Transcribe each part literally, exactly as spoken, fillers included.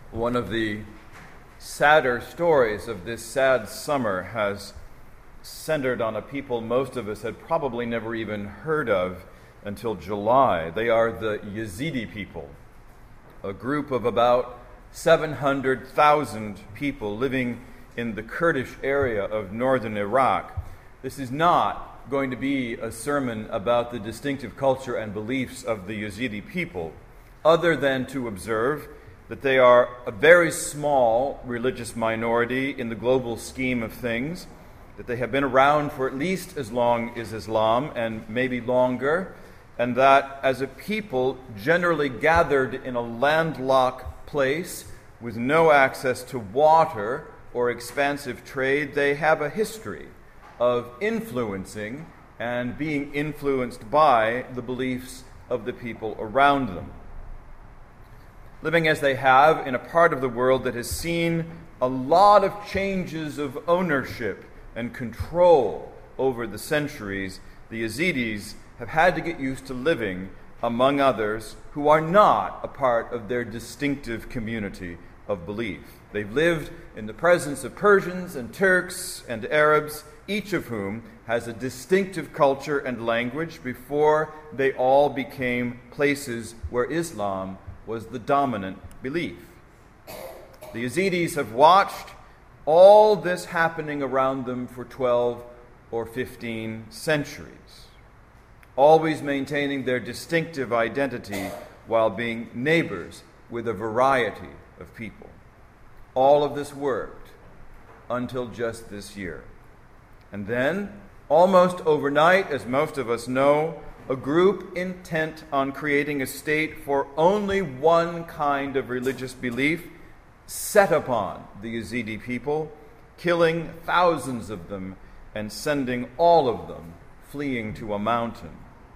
One of the sadder stories of this sad summer has centered on a people most of us had probably never even heard of until July. They are the Yazidi people, a group of about seven hundred thousand people living in the Kurdish area of northern Iraq. This is not going to be a sermon about the distinctive culture and beliefs of the Yazidi people, other than to observe that they are a very small religious minority in the global scheme of things, that they have been around for at least as long as Islam and maybe longer, and that as a people generally gathered in a landlocked place with no access to water or expansive trade, they have a history of influencing and being influenced by the beliefs of the people around them. Living as they have in a part of the world that has seen a lot of changes of ownership and control over the centuries, the Yazidis have had to get used to living among others who are not a part of their distinctive community of belief. They've lived in the presence of Persians and Turks and Arabs, each of whom has a distinctive culture and language before they all became places where Islam was the dominant belief. The Yazidis have watched all this happening around them for twelve or fifteen centuries, always maintaining their distinctive identity while being neighbors with a variety of people. All of this worked until just this year. And then, almost overnight, as most of us know, a group intent on creating a state for only one kind of religious belief set upon the Yazidi people, killing thousands of them and sending all of them fleeing to a mountain.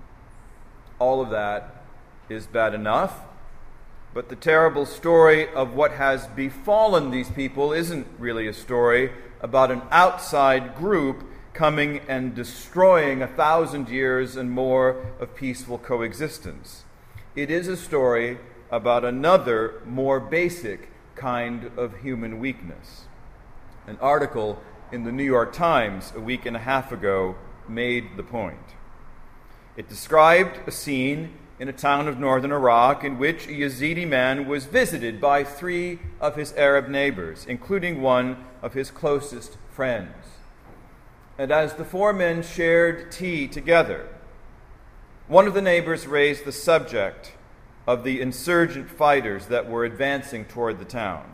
All of that is bad enough, but the terrible story of what has befallen these people isn't really a story about an outside group coming and destroying a thousand years and more of peaceful coexistence. It is a story about another, more basic kind of human weakness. An article in the New York Times a week and a half ago made the point. It described a scene in a town of northern Iraq in which a Yazidi man was visited by three of his Arab neighbors, including one of his closest friends. And as the four men shared tea together, one of the neighbors raised the subject of the insurgent fighters that were advancing toward the town.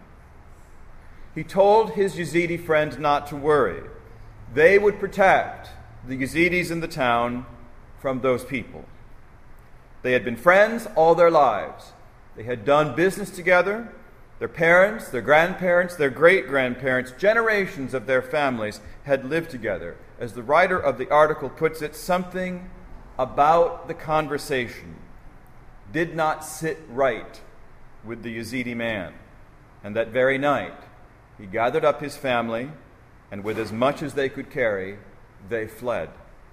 He told his Yazidi friend not to worry. They would protect the Yazidis in the town from those people. They had been friends all their lives. They had done business together. Their parents, their grandparents, their great-grandparents, generations of their families had lived together. As the writer of the article puts it, something about the conversation did not sit right with the Yazidi man. And that very night, he gathered up his family, and with as much as they could carry, they fled.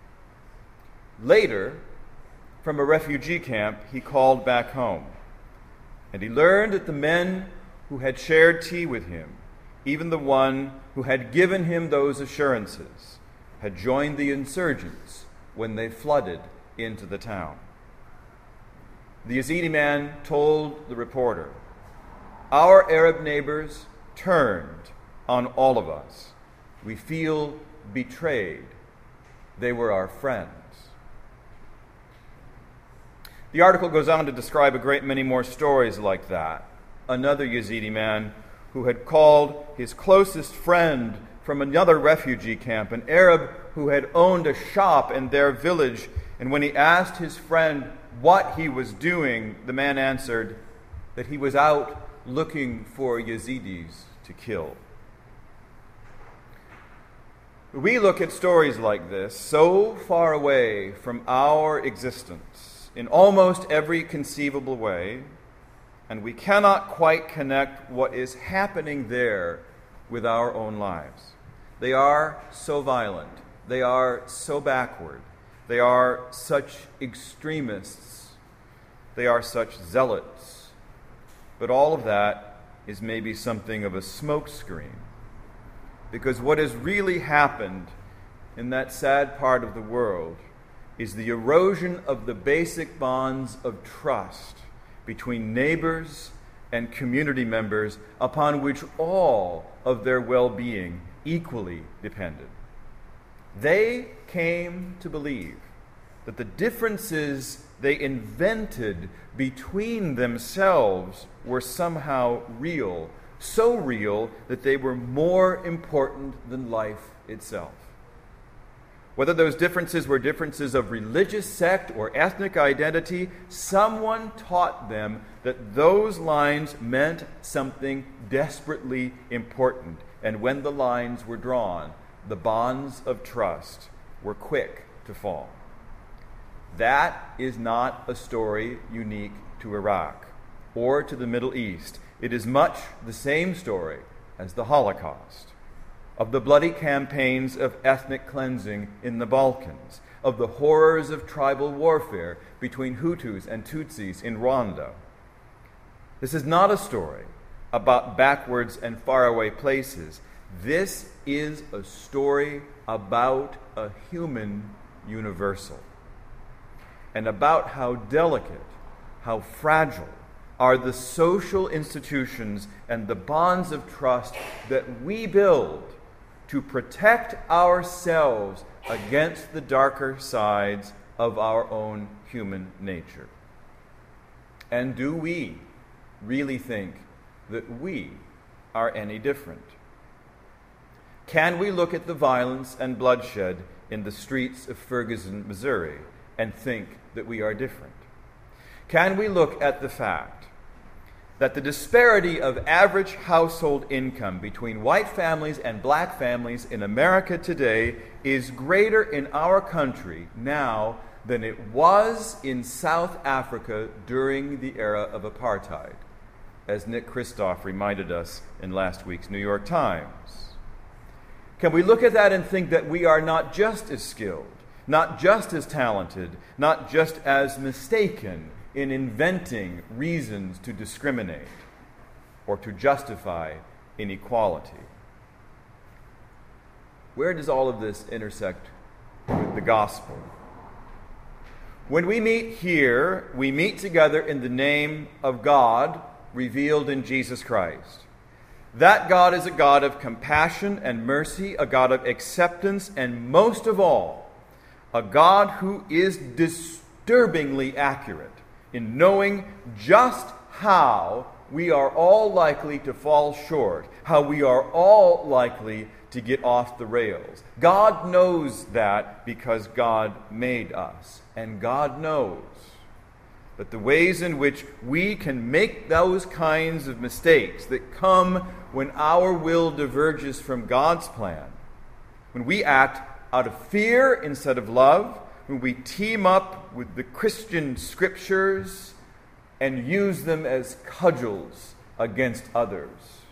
Later, from a refugee camp, he called back home, and he learned that the men who had shared tea with him, even the one who had given him those assurances, had joined the insurgents when they flooded into the town. The Yazidi man told the reporter, "Our Arab neighbors turned on all of us. We feel betrayed. They were our friends." The article goes on to describe a great many more stories like that. Another Yazidi man who had called his closest friend from another refugee camp, an Arab who had owned a shop in their village, and when he asked his friend what he was doing, the man answered that he was out looking for Yazidis to kill. We look at stories like this, so far away from our existence, in almost every conceivable way, and we cannot quite connect what is happening there with our own lives. They are so violent. They are so backward. They are such extremists. They are such zealots. But all of that is maybe something of a smokescreen. Because what has really happened in that sad part of the world is the erosion of the basic bonds of trust between neighbors and community members upon which all of their well-being equally depended. They came to believe that the differences they invented between themselves were somehow real, so real that they were more important than life itself. Whether those differences were differences of religious sect or ethnic identity, someone taught them that those lines meant something desperately important. And when the lines were drawn, the bonds of trust were quick to fall. That is not a story unique to Iraq or to the Middle East. It is much the same story as the Holocaust, of the bloody campaigns of ethnic cleansing in the Balkans, of the horrors of tribal warfare between Hutus and Tutsis in Rwanda. This is not a story about backwards and faraway places. This is a story about a human universal, and about how delicate, how fragile are the social institutions and the bonds of trust that we build to protect ourselves against the darker sides of our own human nature. And do we really think that we are any different? Can we look at the violence and bloodshed in the streets of Ferguson, Missouri, and think that we are different? Can we look at the fact that the disparity of average household income between white families and black families in America today is greater in our country now than it was in South Africa during the era of apartheid, as Nick Kristof reminded us in last week's New York Times? Can we look at that and think that we are not just as skilled, not just as talented, not just as mistaken in inventing reasons to discriminate or to justify inequality? Where does all of this intersect with the gospel? When we meet here, we meet together in the name of God revealed in Jesus Christ. That God is a God of compassion and mercy, a God of acceptance, and most of all, a God who is disturbingly accurate in knowing just how we are all likely to fall short, how we are all likely to get off the rails. God knows that because God made us. And God knows that the ways in which we can make those kinds of mistakes that come when our will diverges from God's plan, when we act out of fear instead of love, when we team up with the Christian scriptures and use them as cudgels against others.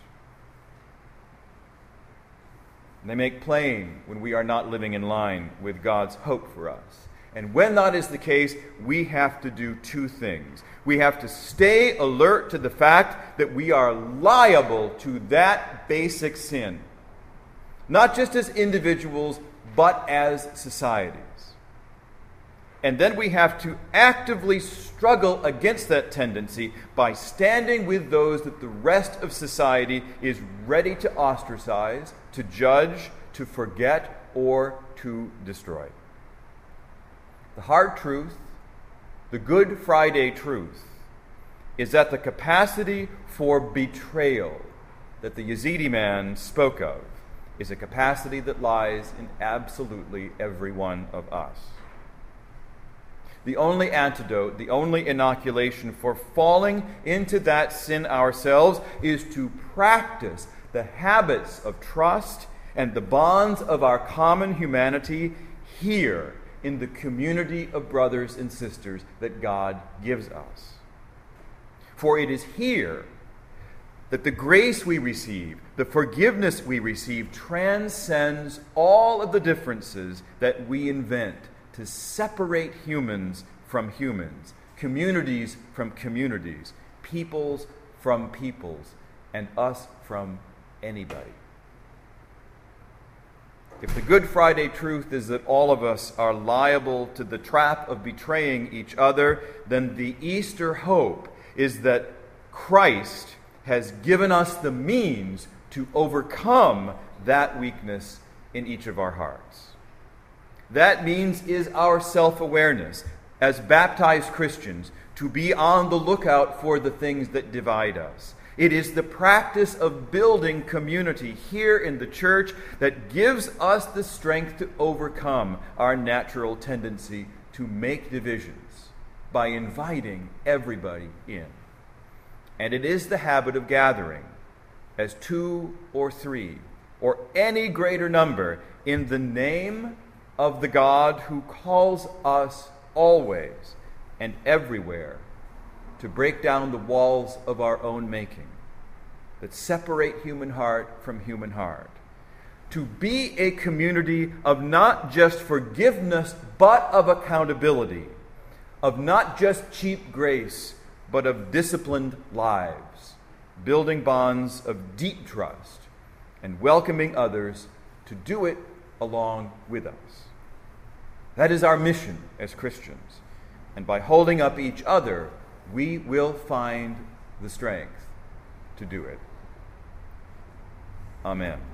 And they make plain when we are not living in line with God's hope for us. And when that is the case, we have to do two things. We have to stay alert to the fact that we are liable to that basic sin, not just as individuals, but as societies. And then we have to actively struggle against that tendency by standing with those that the rest of society is ready to ostracize, to judge, to forget, or to destroy. The hard truth, the Good Friday truth, is that the capacity for betrayal that the Yazidi man spoke of is a capacity that lies in absolutely every one of us. The only antidote, the only inoculation for falling into that sin ourselves is to practice the habits of trust and the bonds of our common humanity here in the community of brothers and sisters that God gives us. For it is here that the grace we receive, the forgiveness we receive, transcends all of the differences that we invent to separate humans from humans, communities from communities, peoples from peoples, and us from anybody. If the Good Friday truth is that all of us are liable to the trap of betraying each other, then the Easter hope is that Christ has given us the means to overcome that weakness in each of our hearts. That means is our self-awareness as baptized Christians to be on the lookout for the things that divide us. It is the practice of building community here in the church that gives us the strength to overcome our natural tendency to make divisions by inviting everybody in. And it is the habit of gathering as two or three or any greater number in the name of the God who calls us always and everywhere to break down the walls of our own making that separate human heart from human heart. To be a community of not just forgiveness, but of accountability, of not just cheap grace, but of disciplined lives, building bonds of deep trust and welcoming others to do it along with us. That is our mission as Christians. And by holding up each other, we will find the strength to do it. Amen.